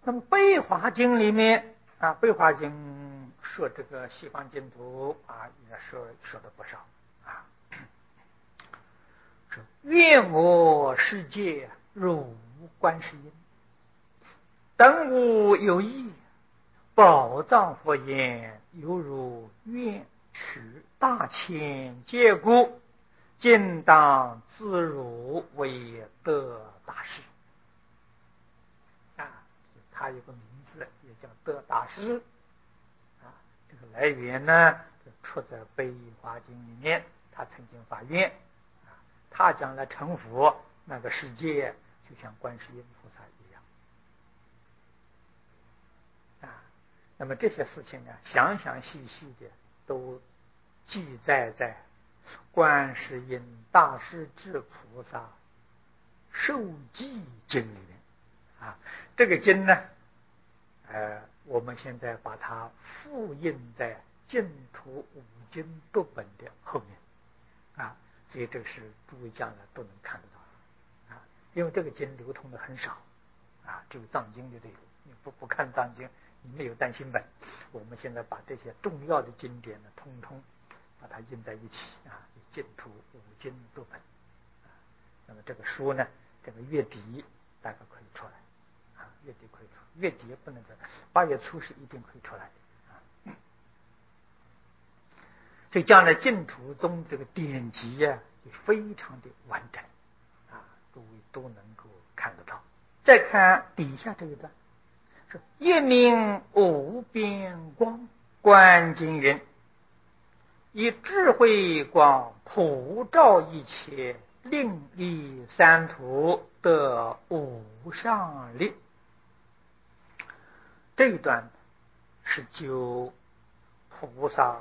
那么悲华经里面啊，悲华经说这个西方净土啊，也说的不少啊。说愿我世界如观世音，等无有异，宝藏佛言，犹如愿取大千劫故，今当自如为得大师。啊，他有个名字也叫得大师。啊，这个来源呢，出在《悲华经》里面，他曾经发愿，啊，他将来成佛，那个世界就像观世音菩萨一样。啊，那么这些事情呢，详详细细的都记载在观世音大势至菩萨受记经里面。啊，这个经呢，我们现在把它复印在净土五经读本的后面。啊，所以这个是诸位将来都能看得到。啊，因为这个经流通的很少。啊，只有藏经里头有，你不看藏经，你没有单行本。我们现在把这些重要的经典呢，通通把它印在一起。啊，净土五经读本。那么这个书呢，这个月底大概可以出来。啊，月底可以出，月底也不能在8月初是一定可以出来的。啊，所以将来净土中这个典籍啊，就非常的完整。啊，诸位都能够看得到。再看底下这一段，说一明无边光，观经云：以智慧光普照一切，令离三途，得无上力。这一段是就菩萨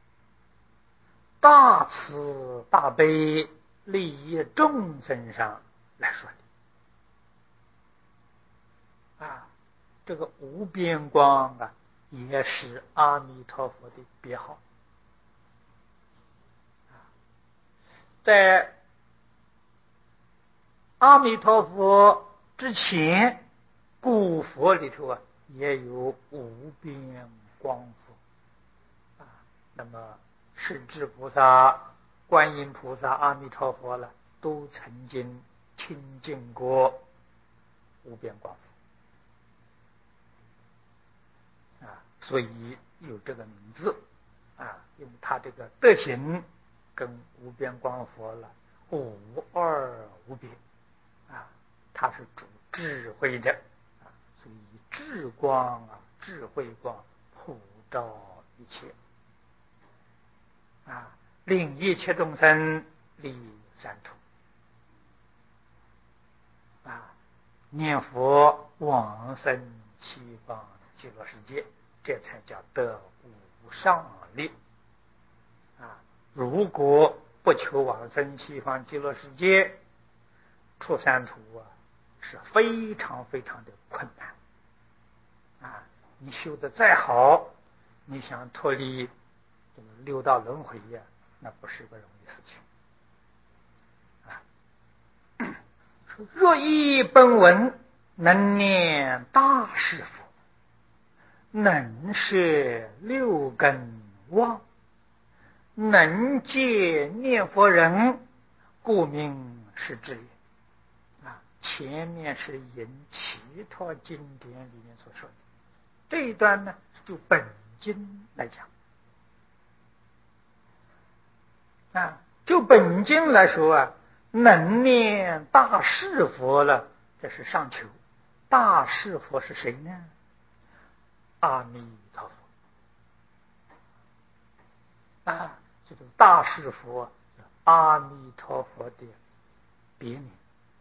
大慈大悲利益众生上来说的。啊，这个无边光啊，也是阿弥陀佛的别号。在阿弥陀佛之前，古佛里头啊，也有无边光佛。啊，那么势至菩萨、观音菩萨、阿弥陀佛了，都曾经亲近过无边光佛。啊，所以有这个名字。啊，因为他这个德行跟无边光佛了无二无别。啊，他是主智慧的。啊，所以智光啊，智慧光普照一切。啊，令一切众生离三途。啊，念佛往生西方极乐世界，这才叫得无上力。啊，如果不求往生西方极乐世界，出三途啊，是非常非常的困难。啊，你修得再好，你想脱离这个六道轮回呀，那不是个容易事情。啊，若依本文，能念大士佛，能摄六根妄，能解念佛人，故名是智也。啊，前面是引其他经典里面所说的，这一段呢，就本经来讲。啊，就本经来说啊，能念大士佛了，这是上求。大士佛是谁呢？阿弥陀佛。啊，这个大士佛，阿弥陀佛的别名。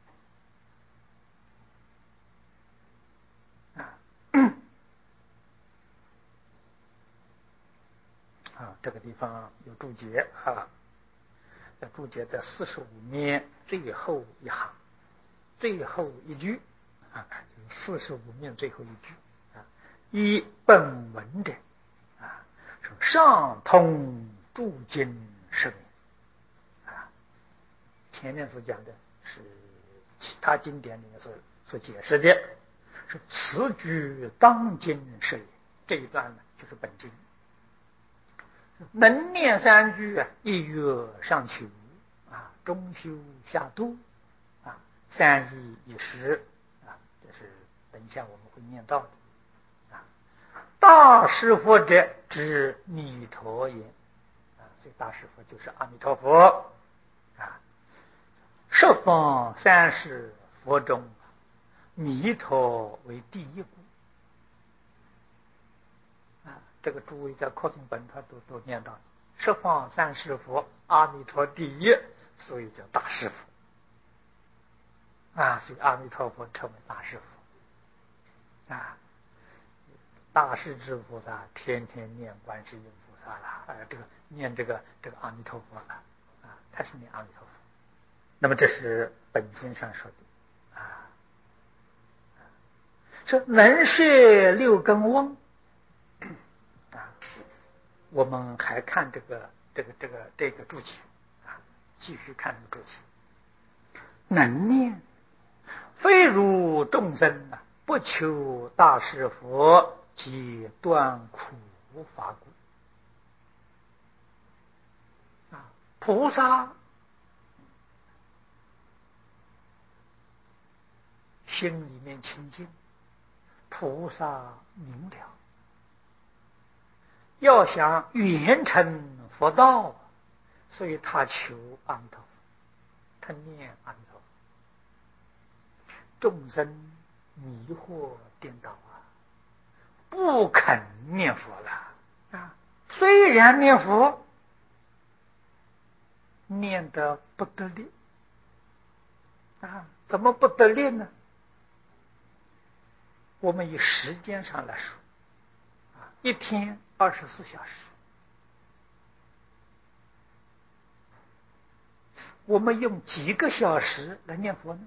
啊，这个地方有注解啊，在注解在45面最后一行，最后一句啊，45面最后一句啊，依本文者啊，说上通诸经释名。啊，前面所讲的是其他经典里面所解释的， 是此句当今是也。这一段呢，就是本经。能念三句啊，一月上求啊，中修下度啊，三义一时啊，这是等一下我们会念到的啊。大师佛者，指弥陀言啊，所以大师佛就是阿弥陀佛啊。十方三世佛中，弥陀为第一故啊。这个诸位在扩充本他都念到，十方三世佛，阿弥陀第一，所以叫大师佛啊。所以阿弥陀佛称为大师佛啊。大势至菩萨天天念观世音菩萨了，念这个阿弥陀佛了啊，他是念阿弥陀佛。那么这是本经上说的啊，说能摄六根翁啊。我们还看这个注解啊，继续看这个注解。能念，非如众生啊，不求大师佛，即断苦法故啊。菩萨心里面清净，菩萨明了，要想圆成佛道，所以他求阿弥陀佛，他念阿弥陀佛。众生迷惑颠倒啊，不肯念佛了啊。虽然念佛，念得不得力啊。怎么不得力呢？我们以时间上来说啊，一天24小时，我们用几个小时来念佛呢？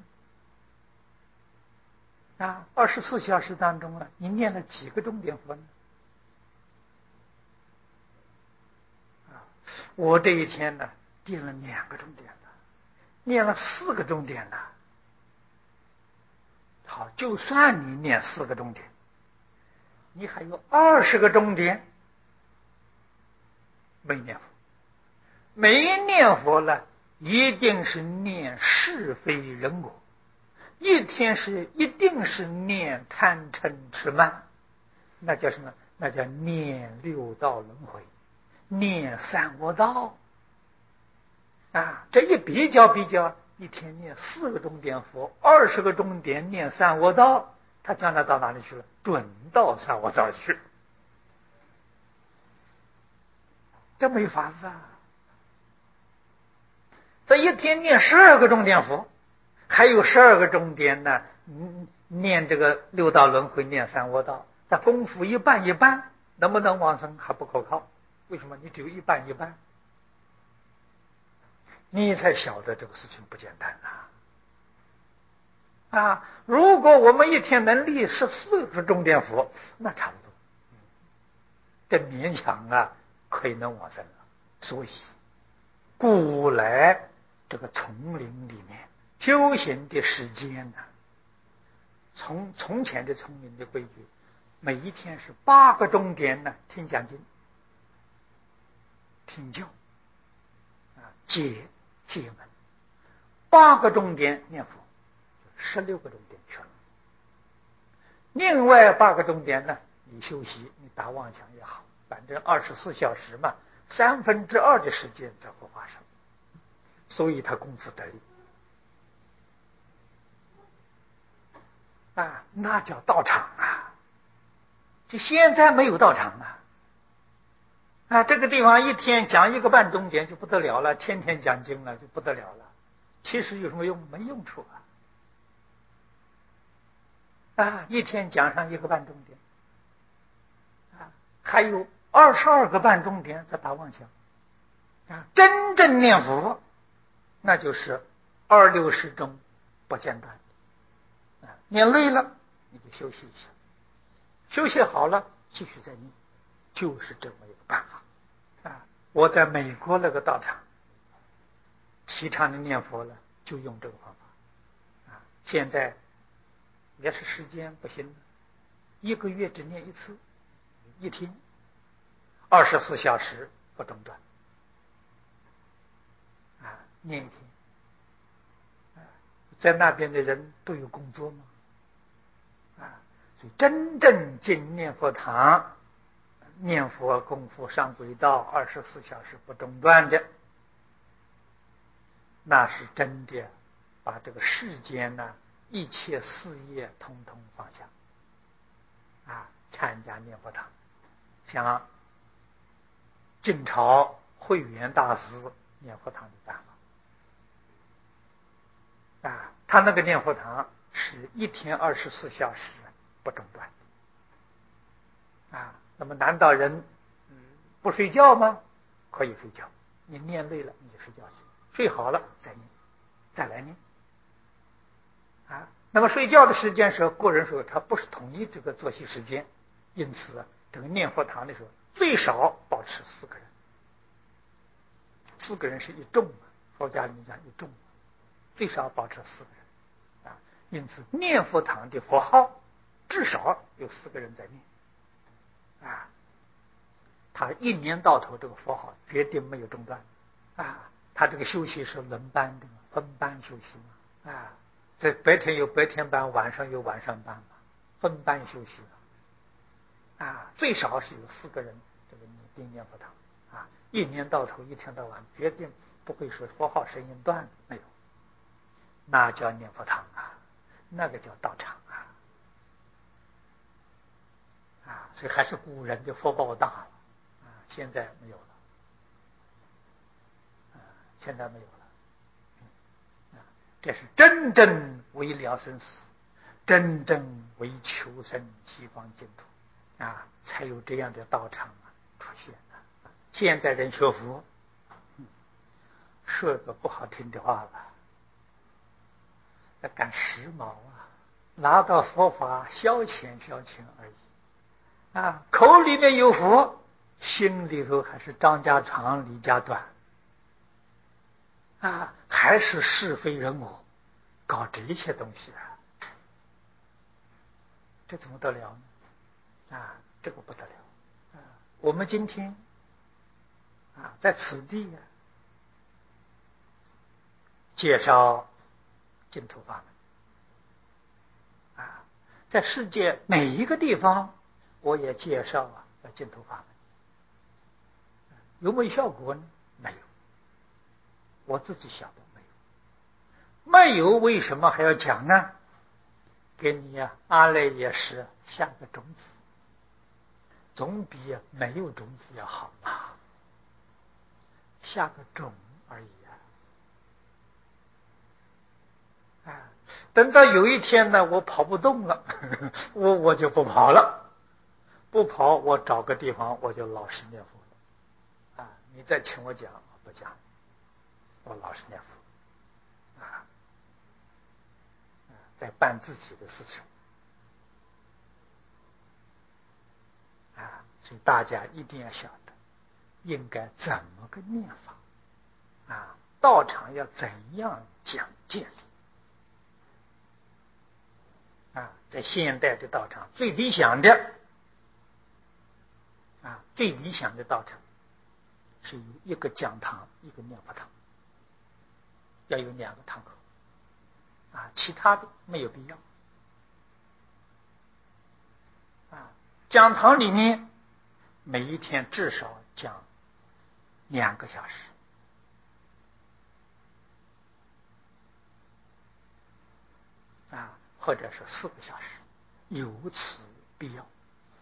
啊，24小时当中啊，你念了几个钟点佛呢？啊，我这一天呢，念了2个钟点了，念了4个钟点了。好，就算你念4个钟点，你还有20个钟点没念佛。没念佛了，一定是念是非人我，一定是念贪嗔痴慢，那叫什么？那叫念六道轮回，念三恶道啊。这一比较，一天念4个钟点佛，20个钟点念三恶道，他将来到哪里去了？准到三恶道去，这没法子啊。这一天念12个钟点佛，还有12个钟点呢，念这个六道轮回，念三恶道，这功夫一半，能不能往生还不可靠。为什么？你只有一半，你才晓得这个事情不简单啊！如果我们一天能立14个钟点佛，那差不多，这勉强啊可以能往生了。所以古来这个丛林里面修行的时间呢，从前的丛林的规矩，每一天是8个钟点呢，听讲经、听教啊，解门，8个钟点念佛，16个钟点去了。另外8个钟点呢，你休息，你打妄想也好，反正24小时嘛，2/3的时间在佛法上，所以他功夫得力啊，那叫道场啊。就现在没有道场啊，这个地方一天讲1个半钟点就不得了了，天天讲经了就不得了了。其实有什么用？没用处啊！一天讲上1个半钟点啊，还有22个半钟点在打妄想啊。真正念佛，那就是26钟不间断啊。念累了你就休息一下，休息好了继续再念，就是这么一个办法啊。我在美国那个道场提倡的念佛了，就用这个方法啊。现在要是时间不行，1个月只念1次，一天，24小时不中断，念一天。在那边的人都有工作吗？所以真正进念佛堂，念佛功夫上轨道，24小时不中断的，那是真的把这个世间呢一切事业统统放下，参加念佛堂，像晋朝慧远大师念佛堂的办法，他那个念佛堂是一天24小时不中断，那么难道人不睡觉吗？可以睡觉，你念累了你就睡觉去，睡好了再念，再来念。那么睡觉的时间时候，个人说他不是统一这个作息时间，因此这个念佛堂的时候最少保持4个人，4个人是一众，佛家里面讲一众，最少保持4个人，因此念佛堂的佛号至少有4个人在念，他一年到头这个佛号绝对没有中断，他这个休息是轮班的，分班休息嘛，这白天有白天班，晚上有晚上班嘛，分班休息最少是有4个人这个念佛堂，一年到头一天到晚绝对不会说佛号声音断，没有，那叫念佛堂那个叫道场所以还是古人的福报大了，现在没有了，现在没有了，这是真正为了生死，真正为求生西方净土才有这样的道场出现。现在人学佛，说个不好听的话了，在赶时髦拿到佛法消遣而已，口里面有佛，心里头还是张家长李家短，还是是非人我，搞这些东西这怎么得了呢？这个不得了。我们今天在此地介绍净土法门，在世界每一个地方我也介绍净土法门，有没有效果呢？没有，我自己晓得没有，为什么还要讲呢？给你阿赖耶识下个种子，总比没有种子要好下个种而已等到有一天呢，我跑不动了，我就不跑了，不跑我找个地方我就老实念佛你再请我讲我不讲，我老实念佛在办自己的事情所以大家一定要晓得应该怎么个念法道场要怎样讲建立在现代的道场最理想的道场是有一个讲堂一个念佛堂，要有2个堂口其他的没有必要讲堂里面每一天至少讲2个小时或者是4个小时，有此必要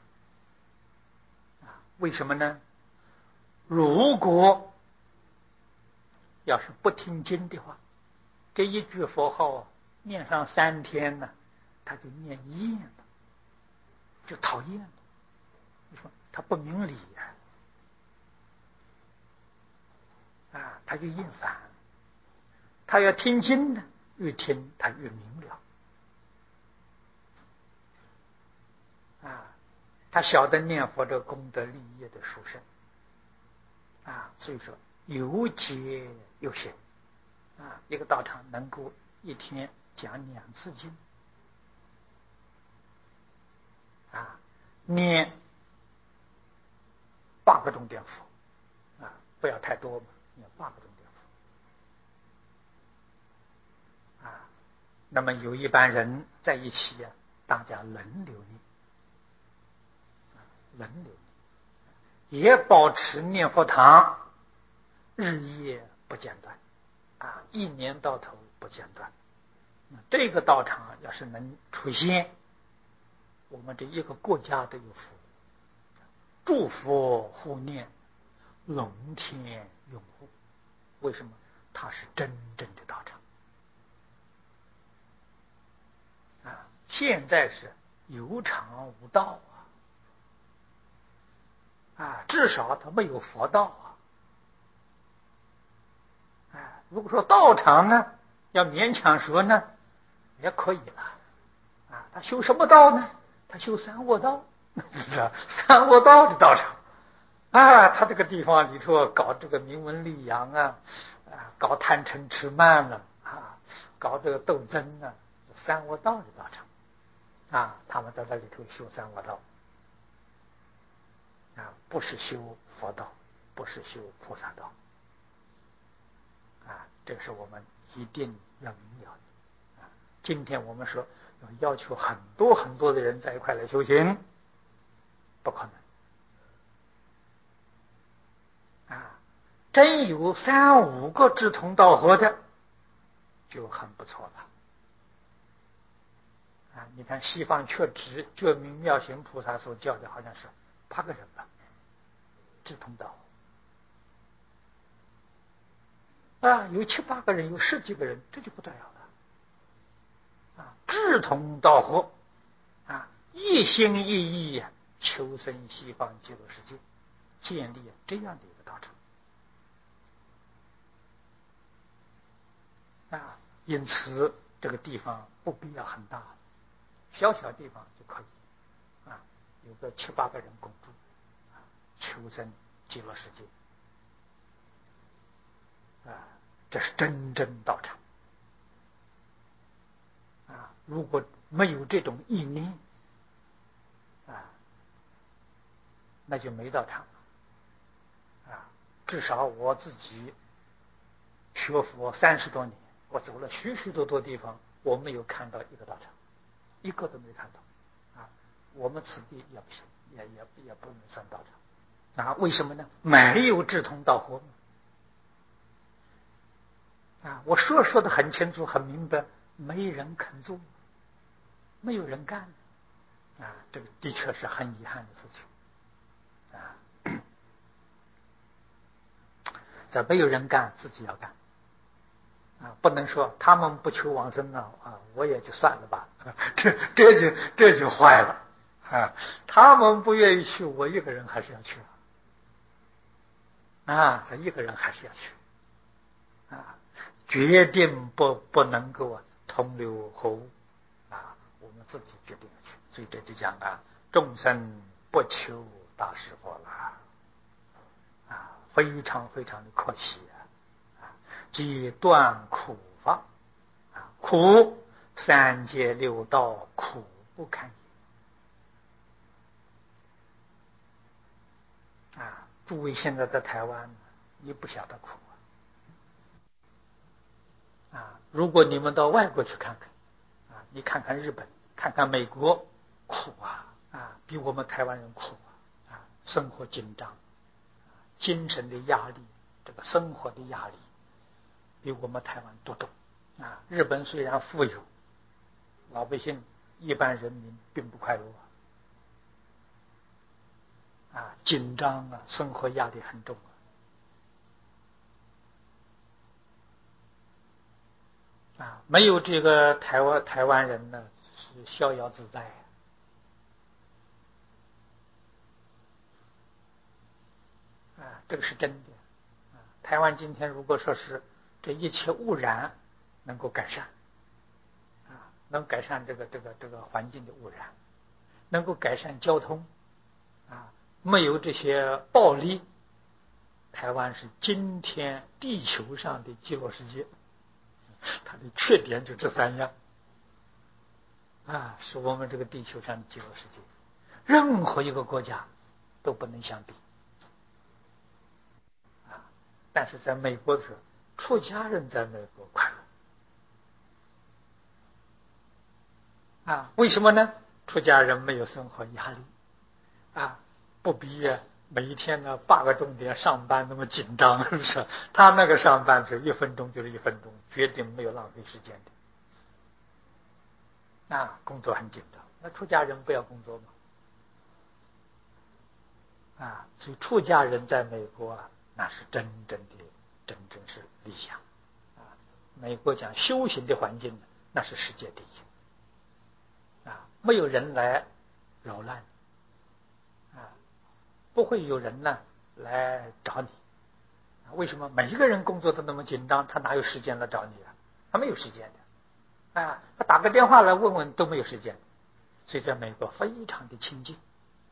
为什么呢？如果要是不听经的话，这一句佛号念上3天呢，他就念厌了，就讨厌了。你说他不明理他就厌烦。他要听经呢，越听他越明了他晓得念佛的功德利益的殊胜所以说有节有限一个道场能够一天讲2次经念8个钟点佛不要太多嘛，念8个钟点佛那么有一班人在一起大家轮流念，轮流念，也保持念佛堂日夜不间断1年到头不间断。这个道场要是能出现，我们这一个国家都有福，诸佛护念，龙天拥护。为什么？它是真正的道场现在是有场无道至少它没有佛道如果说道场呢，要勉强说呢，也可以了他修什么道呢？他修三恶道三恶道的道场他这个地方里头搞这个名闻利养搞贪嗔痴慢搞这个斗争三恶道的道场他们在这里头修三恶道不是修佛道，不是修菩萨道这个是我们一定要明了的今天我们说要求很多很多的人在一块来修行，不可能真有3、5个志同道合的就很不错了你看西方觉明妙行菩萨所教的好像是8个人吧，志同道合有7、8个人，有10几个人，这就不得了了志同道合一心一意求生西方极乐世界，建立这样的一个道场因此这个地方不必要很大，小小地方就可以有个7、8个人共住求生极乐世界这是真正道场如果没有这种意念那就没道场至少我自己学佛30多年，我走了许许多多地方，我没有看到一个道场，一个都没看到我们此地也不行，也不能算道场为什么呢？没有志同道合我说的很清楚很明白，没人肯做，没有人干这个的确是很遗憾的事情这没有人干，自己要干不能说他们不求往生我也就算了吧这就坏了他们不愿意去，我一个人还是要去这一个人还是要去决定不能够同流合污我们自己决定要去。所以这就讲众生不求大师佛了非常非常的可惜即断苦法苦3界6道苦不堪言诸位现在在台湾你不晓得苦如果你们到外国去看看你看看日本，看看美国，苦比我们台湾人苦生活紧张，精神的压力，这个生活的压力比我们台湾多多日本虽然富有，老百姓一般人民并不快乐紧张生活压力很重没有这个台湾人呢是逍遥自在这个是真的台湾今天如果说是这一切污染能够改善能改善这个环境的污染，能够改善交通没有这些暴力，台湾是今天地球上的极乐世界。它的缺点就这3样是我们这个地球上的极乐世界。 任何一个国家都不能相比啊。但是在美国的时候，出家人在美国快乐啊。为什么呢？出家人没有生活压力啊，不必每一天呢8个钟点上班那么紧张，是不是？他那个上班是1分钟就是1分钟，绝对没有浪费时间的啊。工作很紧张，那出家人不要工作吗？啊，所以出家人在美国啊，那是真正是理想啊。美国讲修行的环境，那是世界第一啊，没有人来扰乱啊，不会有人呢来找你。为什么？每一个人工作都那么紧张，他哪有时间来找你啊？他没有时间的啊，他打个电话来问问都没有时间。所以在美国非常的清静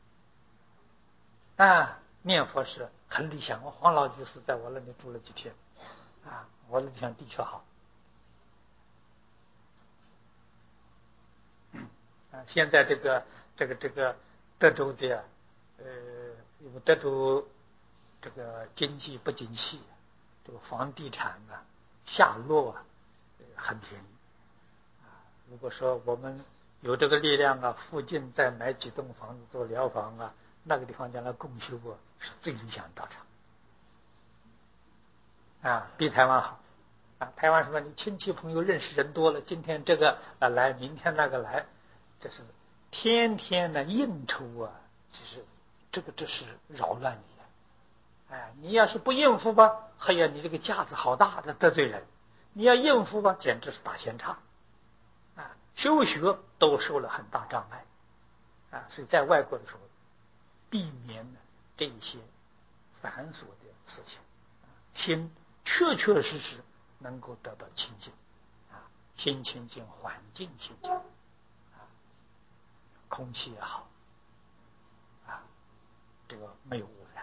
啊，念佛是很理想。我黄老居士在我那里住了几天啊，我那地方的确好啊。现在这个德州的因为德州这个经济不景气，这个房地产啊下落啊很便宜啊。如果说我们有这个力量啊，附近再买几栋房子做疗房啊，那个地方将来共修啊是最理想的道场啊，比台湾好啊。台湾什么？你亲戚朋友认识人多了，今天这个来，明天那个来，这是天天的应酬啊，就是这是扰乱你。哎，你要是不应付吧，哎呀，你这个架子好大的得罪人；你要应付吧，简直是打闲岔啊！修学都受了很大障碍啊！所以在外国的时候，避免这一些繁琐的事情，心确确实实能够得到清净啊，心清净，环境清净啊，空气也好啊，这个没有污染。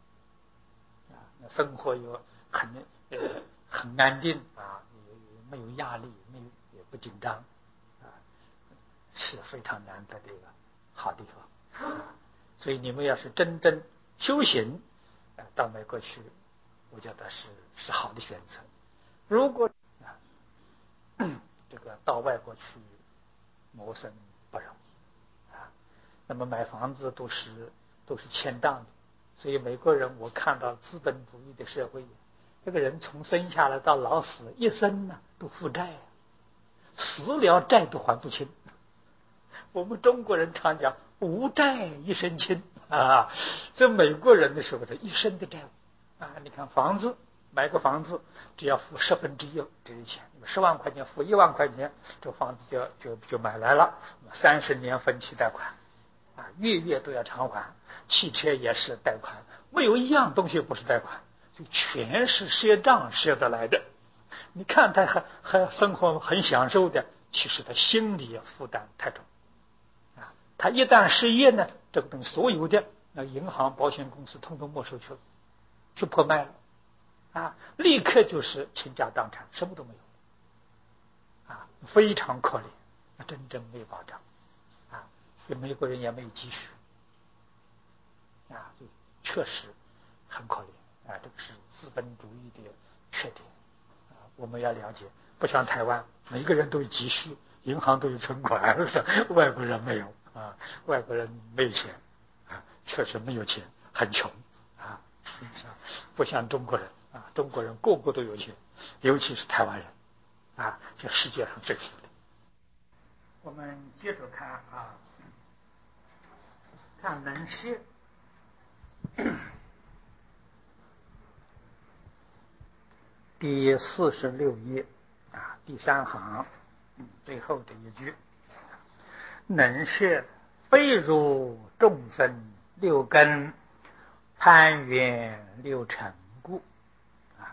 生活有很安定啊，没有压力，也不紧张啊，是非常难得的一个好地方。所以你们要是真正修行到美国去，我觉得是好的选择。如果这个到外国去谋生不容易啊，那么买房子都是欠账的。所以美国人我看到资本主义的社会，这个人从生下来到老死一生呢都负债，死了债都还不清。我们中国人常讲无债一身轻啊，这美国人的时候的一生的债务啊。你看房子，买个房子只要付1/10这些钱，10万块钱付1万块钱，这房子就买来了。30年分期贷款啊，月月都要偿还。汽车也是贷款，没有一样东西不是贷款，就全是赊账赊得来的。你看他还生活很享受的，其实他心理负担太重啊。他一旦失业呢，这个东西所有的那银行、保险公司通通没收去了，去破卖了啊，立刻就是倾家荡产，什么都没有啊，非常可怜，真正没有保障啊。美国人也没有积蓄。啊，就确实很可怜啊，这个是资本主义的缺点啊，我们要了解。不像台湾，每个人都有积蓄，银行都有存款，是不是？外国人没有啊，外国人没有钱啊，确实没有钱，很穷啊，不像中国人啊，中国人个个都有钱，尤其是台湾人啊，这世界上最富的。我们接着看啊，看冷血。第46页啊，第3行最后这一句：能是非如众生6根，攀缘6尘故啊。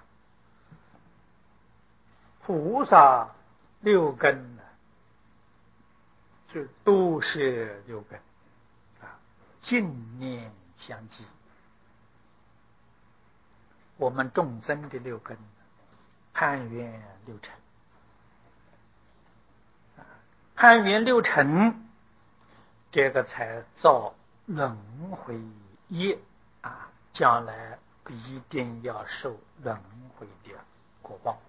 菩萨6根呢，就都是6根啊，净念相继。我们众生的6根，攀缘6尘，攀缘6尘，这个才造轮回业啊，将来一定要受轮回的果报。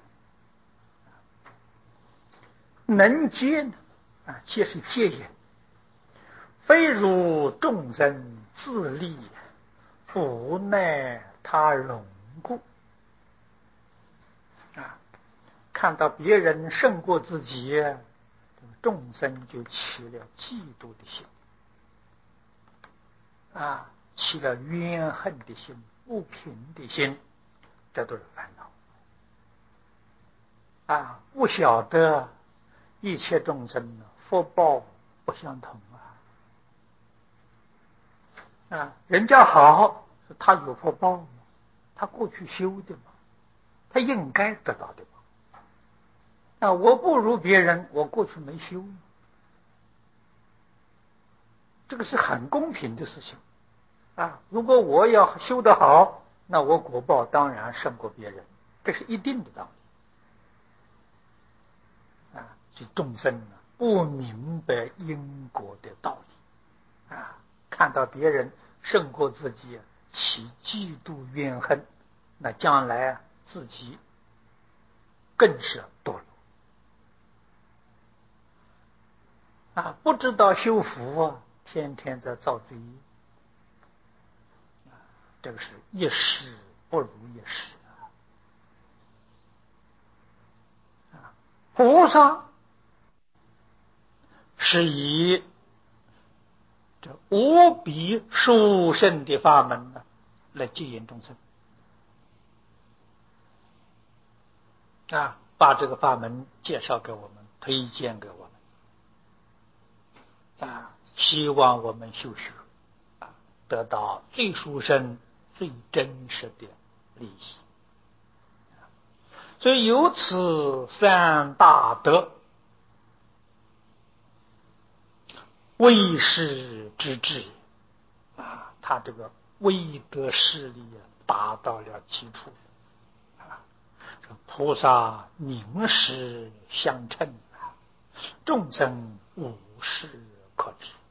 能戒呢？啊，戒是戒也，非如众生自利，不奈他容故。啊，看到别人胜过自己，众生就起了嫉妒的心，啊，起了怨恨的心、不平的心，这都是烦恼。啊，不晓得一切众生福报不相同啊！啊，人家好，他有福报吗？他过去修的嘛，他应该得到的嘛。啊，我不如别人，我过去没修，这个是很公平的事情啊！如果我要修得好，那我果报当然胜过别人，这是一定的道理啊！所以众生不明白因果的道理啊，看到别人胜过自己，起嫉妒怨恨，那将来自己更是堕落啊！不知道修福啊，天天在造罪业，这个是一时不如一时啊！菩萨是以这无比殊胜的法门呢，来接引众生啊，把这个法门介绍给我们，推荐给我们啊，希望我们修学啊，得到最殊胜、最真实的利益。所以由此三大德，为师之智啊，他这个威德势力达到了极处啊，这菩萨名实相称啊，众生无事可知。